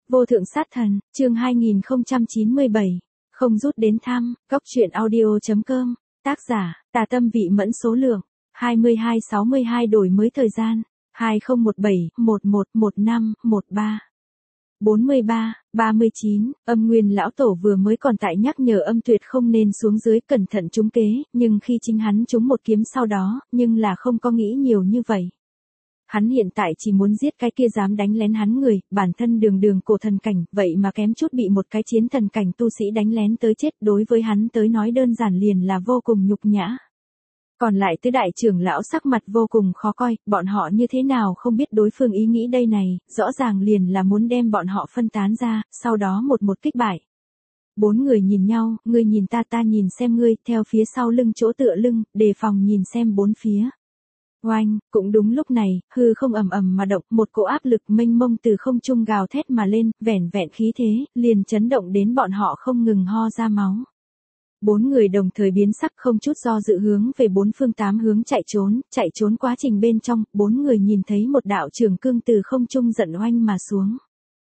Vô thượng sát thần, chương 2097. Không rút đến thăm, góc truyện audio.com. Tác giả, Tà Tâm Vị Mẫn. Số lượng 2262. Đổi mới thời gian 2017-11-15-13. 43, 39. Âm Nguyên lão tổ vừa mới còn tại nhắc nhở Âm Tuyệt không nên xuống dưới cẩn thận trúng kế, nhưng khi chính hắn trúng một kiếm sau đó, nhưng là không có nghĩ nhiều như vậy. Hắn hiện tại chỉ muốn giết cái kia dám đánh lén hắn người, bản thân đường cổ thần cảnh, vậy mà kém chút bị một cái chiến thần cảnh tu sĩ đánh lén tới chết, đối với hắn tới nói đơn giản liền là vô cùng nhục nhã. Còn lại tứ đại trưởng lão sắc mặt vô cùng khó coi, bọn họ như thế nào không biết đối phương ý nghĩ đây này, rõ ràng liền là muốn đem bọn họ phân tán ra, sau đó một kích bại. Bốn người nhìn nhau, ngươi nhìn ta nhìn xem ngươi, theo phía sau lưng chỗ tựa lưng, đề phòng nhìn xem bốn phía. Oanh, cũng đúng lúc này, hư không ầm ầm mà động, một cỗ áp lực mênh mông từ không trung gào thét mà lên, vẻn vẹn khí thế, liền chấn động đến bọn họ không ngừng ho ra máu. Bốn người đồng thời biến sắc, không chút do dự hướng về bốn phương tám hướng chạy trốn quá trình bên trong, bốn người nhìn thấy một đạo trường cương từ không trung giận oanh mà xuống.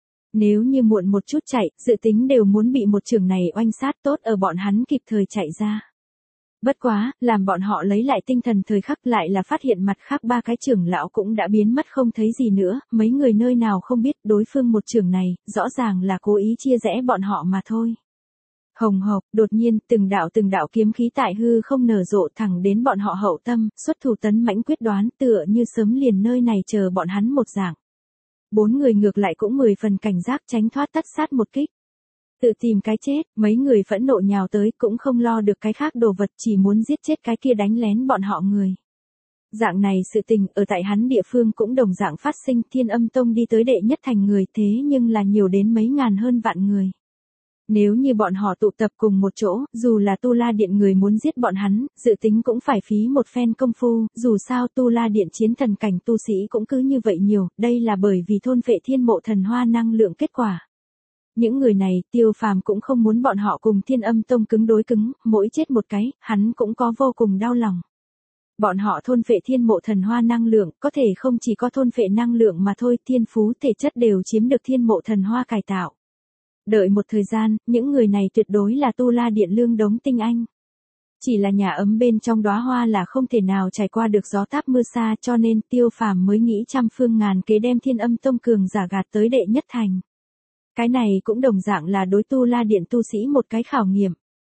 Nếu như muộn một chút chạy, dự tính đều muốn bị một trường này oanh sát, tốt ở bọn hắn kịp thời chạy ra. Bất quá, làm bọn họ lấy lại tinh thần thời khắc lại là phát hiện mặt khác ba cái trưởng lão cũng đã biến mất không thấy gì nữa, mấy người nơi nào không biết đối phương một trường này, rõ ràng là cố ý chia rẽ bọn họ mà thôi. Hồng hộc, đột nhiên, từng đạo kiếm khí tại hư không nở rộ thẳng đến bọn họ hậu tâm, xuất thủ tấn mãnh quyết đoán, tựa như sớm liền nơi này chờ bọn hắn một dạng. Bốn người ngược lại cũng 10 phần cảnh giác tránh thoát tất sát một kích. Tự tìm cái chết, mấy người phẫn nộ nhào tới cũng không lo được cái khác đồ vật, chỉ muốn giết chết cái kia đánh lén bọn họ người. Dạng này sự tình ở tại hắn địa phương cũng đồng dạng phát sinh, Thiên Âm Tông đi tới đệ nhất thành người thế nhưng là nhiều đến mấy ngàn hơn vạn người. Nếu như bọn họ tụ tập cùng một chỗ, dù là Tu La Điện người muốn giết bọn hắn, dự tính cũng phải phí một phen công phu, dù sao Tu La Điện chiến thần cảnh tu sĩ cũng cứ như vậy nhiều, đây là bởi vì thôn phệ thiên mộ thần hoa năng lượng kết quả. Những người này, Tiêu Phàm cũng không muốn bọn họ cùng Thiên Âm Tông cứng đối cứng, mỗi chết một cái, hắn cũng có vô cùng đau lòng. Bọn họ thôn phệ thiên mộ thần hoa năng lượng, có thể không chỉ có thôn phệ năng lượng mà thôi, thiên phú thể chất đều chiếm được thiên mộ thần hoa cải tạo. Đợi một thời gian, những người này tuyệt đối là Tu La Điện lương đống tinh anh. Chỉ là nhà ấm bên trong đóa hoa là không thể nào trải qua được gió táp mưa xa, cho nên Tiêu Phàm mới nghĩ trăm phương ngàn kế đem Thiên Âm Tông cường giả gạt tới đệ nhất thành. Cái này cũng đồng dạng là đối Tu La Điện tu sĩ một cái khảo nghiệm.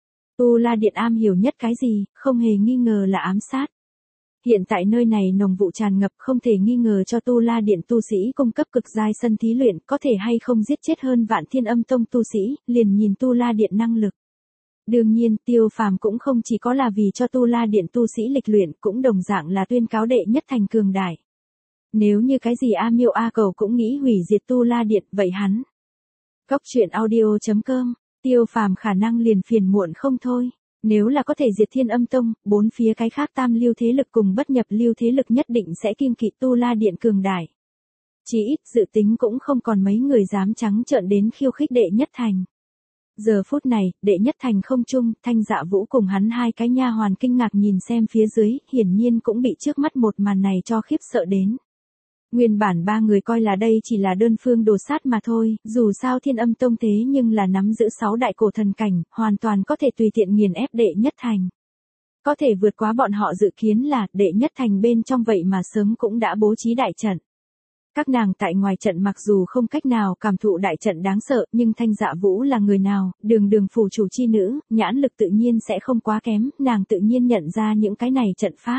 Tu La Điện am hiểu nhất cái gì, không hề nghi ngờ là ám sát. Hiện tại nơi này nồng vụ tràn ngập, không thể nghi ngờ cho Tu La Điện tu sĩ cung cấp cực giai sân thí luyện, có thể hay không giết chết hơn vạn Thiên Âm Tông tu sĩ, liền nhìn Tu La Điện năng lực. Đương nhiên, Tiêu Phàm cũng không chỉ có là vì cho Tu La Điện tu sĩ lịch luyện, cũng đồng dạng là tuyên cáo đệ nhất thành cường đại. Nếu như cái gì A Miêu A Cầu cũng nghĩ hủy diệt Tu La Điện, vậy hắn. Góc truyện audio.com, Tiêu Phàm khả năng liền phiền muộn không thôi. Nếu là có thể diệt Thiên Âm Tông, bốn phía cái khác tam lưu thế lực cùng bất nhập lưu thế lực nhất định sẽ kiêng kỵ Tu La Điện cường đại. Chỉ ít dự tính cũng không còn mấy người dám trắng trợn đến khiêu khích đệ nhất thành. Giờ phút này, đệ nhất thành không trung, Thanh Dạ Vũ cùng hắn hai cái nha hoàn kinh ngạc nhìn xem phía dưới, hiển nhiên cũng bị trước mắt một màn này cho khiếp sợ đến. Nguyên bản ba người coi là đây chỉ là đơn phương đồ sát mà thôi, dù sao Thiên Âm Tông thế nhưng là nắm giữ 6 đại cổ thần cảnh, hoàn toàn có thể tùy tiện nghiền ép đệ nhất thành. Có thể vượt quá bọn họ dự kiến là, đệ nhất thành bên trong vậy mà sớm cũng đã bố trí đại trận. Các nàng tại ngoài trận mặc dù không cách nào cảm thụ đại trận đáng sợ, nhưng Thanh Dạ Vũ là người nào, đường phủ chủ chi nữ, nhãn lực tự nhiên sẽ không quá kém, nàng tự nhiên nhận ra những cái này trận pháp.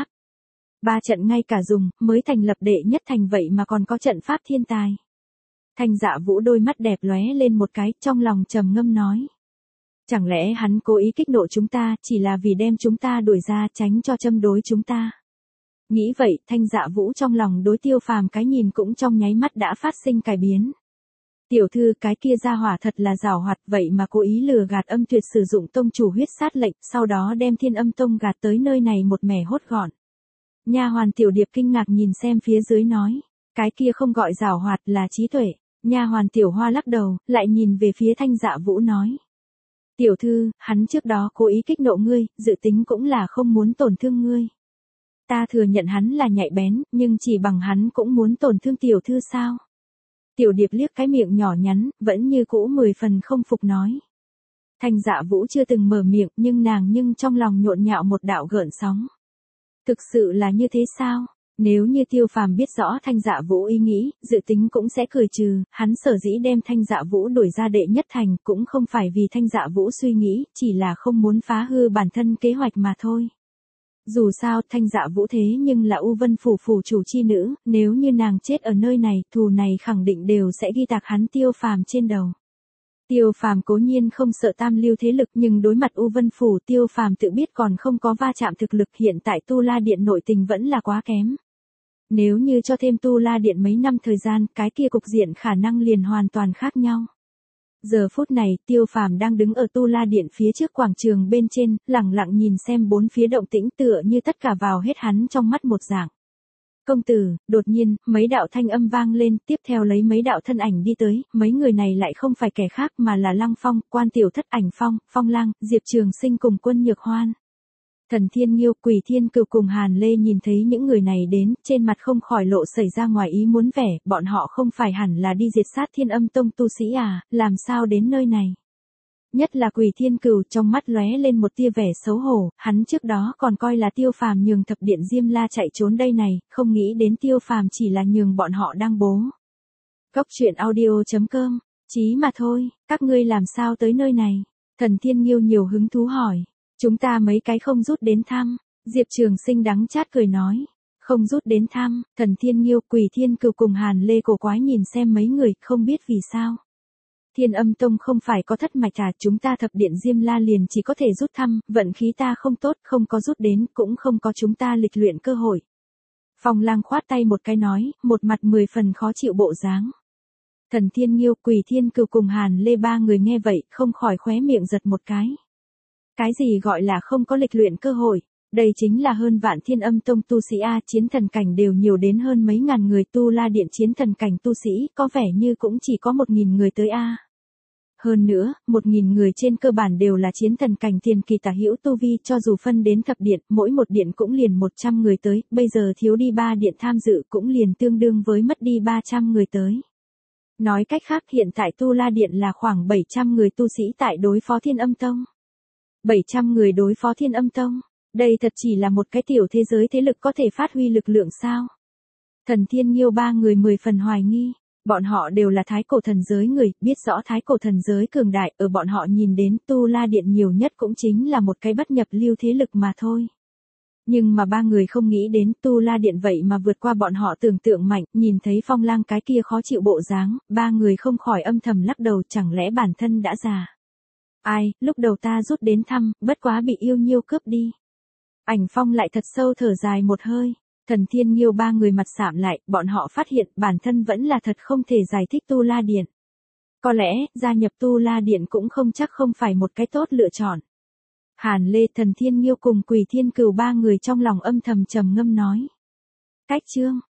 Ba trận ngay cả dùng, mới thành lập đệ nhất thành vậy mà còn có trận pháp thiên tài. Thanh Dạ Vũ đôi mắt đẹp lóe lên một cái, trong lòng trầm ngâm nói. Chẳng lẽ hắn cố ý kích nộ chúng ta, chỉ là vì đem chúng ta đuổi ra, tránh cho châm đối chúng ta. Nghĩ vậy, Thanh Dạ Vũ trong lòng đối Tiêu Phàm cái nhìn cũng trong nháy mắt đã phát sinh cải biến. Tiểu thư, cái kia gia hỏa thật là giảo hoạt, vậy mà cố ý lừa gạt Âm Tuyệt sử dụng tông chủ huyết sát lệnh, sau đó đem Thiên Âm Tông gạt tới nơi này một mẻ hốt gọn. Nha hoàn Tiểu Điệp kinh ngạc nhìn xem phía dưới nói, cái kia không gọi giảo hoạt là trí tuệ. Nha hoàn Tiểu Hoa lắc đầu, lại nhìn về phía Thanh Dạ Vũ nói. Tiểu thư, hắn trước đó cố ý kích nộ ngươi, dự tính cũng là không muốn tổn thương ngươi. Ta thừa nhận hắn là nhạy bén, nhưng chỉ bằng hắn cũng muốn tổn thương tiểu thư sao? Tiểu Điệp liếc cái miệng nhỏ nhắn, vẫn như cũ 10 phần không phục nói. Thanh Dạ Vũ chưa từng mở miệng, nhưng trong lòng nhộn nhạo một đạo gợn sóng. Thực sự là như thế sao? Nếu như Tiêu Phàm biết rõ Thanh Dạ Vũ ý nghĩ, dự tính cũng sẽ cười trừ, hắn sở dĩ đem Thanh Dạ Vũ đuổi ra đệ nhất thành cũng không phải vì Thanh Dạ Vũ suy nghĩ, chỉ là không muốn phá hư bản thân kế hoạch mà thôi. Dù sao Thanh Dạ Vũ thế nhưng là U Vân Phủ phủ chủ chi nữ, nếu như nàng chết ở nơi này, thù này khẳng định đều sẽ ghi tạc hắn Tiêu Phàm trên đầu. Tiêu Phàm cố nhiên không sợ tam lưu thế lực, nhưng đối mặt U Vân Phủ Tiêu Phàm tự biết còn không có va chạm thực lực, hiện tại Tu La Điện nội tình vẫn là quá kém. Nếu như cho thêm Tu La Điện mấy năm thời gian, cái kia cục diện khả năng liền hoàn toàn khác nhau. Giờ phút này, Tiêu Phàm đang đứng ở Tu La Điện phía trước quảng trường bên trên, lẳng lặng nhìn xem bốn phía động tĩnh, tựa như tất cả vào hết hắn trong mắt một dạng. Công tử, đột nhiên, mấy đạo thanh âm vang lên, tiếp theo lấy mấy đạo thân ảnh đi tới, mấy người này lại không phải kẻ khác mà là Lăng Phong, Quan Tiểu Thất, Ảnh Phong, Phong Lang, Diệp Trường Sinh cùng Quân Nhược Hoan. Thần Thiên Nghiêu, Quỷ Thiên Cừu cùng Hàn Lê nhìn thấy những người này đến, trên mặt không khỏi lộ xảy ra ngoài ý muốn vẻ, bọn họ không phải hẳn là đi diệt sát Thiên Âm Tông tu sĩ à, làm sao đến nơi này? Nhất là Quỷ Thiên Cừu, trong mắt lóe lên một tia vẻ xấu hổ, hắn trước đó còn coi là Tiêu Phàm nhường thập điện Diêm La chạy trốn đây này, không nghĩ đến Tiêu Phàm chỉ là nhường bọn họ đang bố. Cốc truyện audio.com, chí mà thôi, các ngươi làm sao tới nơi này? Thần Thiên Nghiêu nhiều hứng thú hỏi. Chúng ta mấy cái không rút đến thăm. Diệp Trường Sinh đắng chát cười nói. Không rút đến thăm. Thần Thiên Nghiêu, Quỷ Thiên Cừu cùng Hàn Lê cổ quái nhìn xem mấy người, không biết vì sao. Thiên Âm Tông không phải có thất mạch à, chúng ta thập điện Diêm La liền chỉ có thể rút thăm, vận khí ta không tốt, không có rút đến, cũng không có chúng ta lịch luyện cơ hội. Phong Lang khoát tay một cái nói, một mặt 10 phần khó chịu bộ dáng. Thần Thiên Nghiêu, Quỷ Thiên Cừu cùng Hàn Lê ba người nghe vậy, không khỏi khóe miệng giật một cái. Cái gì gọi là không có lịch luyện cơ hội? Đây chính là hơn vạn Thiên Âm Tông tu sĩ a, chiến thần cảnh đều nhiều đến hơn mấy ngàn người, Tu La Điện chiến thần cảnh tu sĩ, có vẻ như cũng chỉ có 1000 người tới a. Hơn nữa, 1000 người trên cơ bản đều là chiến thần cảnh tiền kỳ tả hữu tu vi, cho dù phân đến thập điện, mỗi một điện cũng liền 100 người tới, bây giờ thiếu đi 3 điện tham dự cũng liền tương đương với mất đi 300 người tới. Nói cách khác hiện tại Tu La Điện là khoảng 700 người tu sĩ tại đối phó Thiên Âm Tông. 700 người đối phó Thiên Âm Tông, đây thật chỉ là một cái tiểu thế giới thế lực có thể phát huy lực lượng sao? Thần Thiên Nghiêu ba người 10 phần hoài nghi, bọn họ đều là thái cổ thần giới người, biết rõ thái cổ thần giới cường đại, ở bọn họ nhìn đến Tu La Điện nhiều nhất cũng chính là một cái bất nhập lưu thế lực mà thôi. Nhưng mà ba người không nghĩ đến Tu La Điện vậy mà vượt qua bọn họ tưởng tượng mạnh, nhìn thấy Phong Lang cái kia khó chịu bộ dáng, ba người không khỏi âm thầm lắc đầu, chẳng lẽ bản thân đã già. Ai, lúc đầu ta rút đến thăm, bất quá bị yêu nhiêu cướp đi. Ảnh Phong lại thật sâu thở dài một hơi. Thần Thiên Nghiêu ba người mặt sạm lại, bọn họ phát hiện bản thân vẫn là thật không thể giải thích Tu La Điện. Có lẽ, gia nhập Tu La Điện cũng không chắc không phải một cái tốt lựa chọn. Hàn Lê, Thần Thiên Nghiêu cùng Quỷ Thiên Cừu ba người trong lòng âm thầm trầm ngâm nói. Cách chương.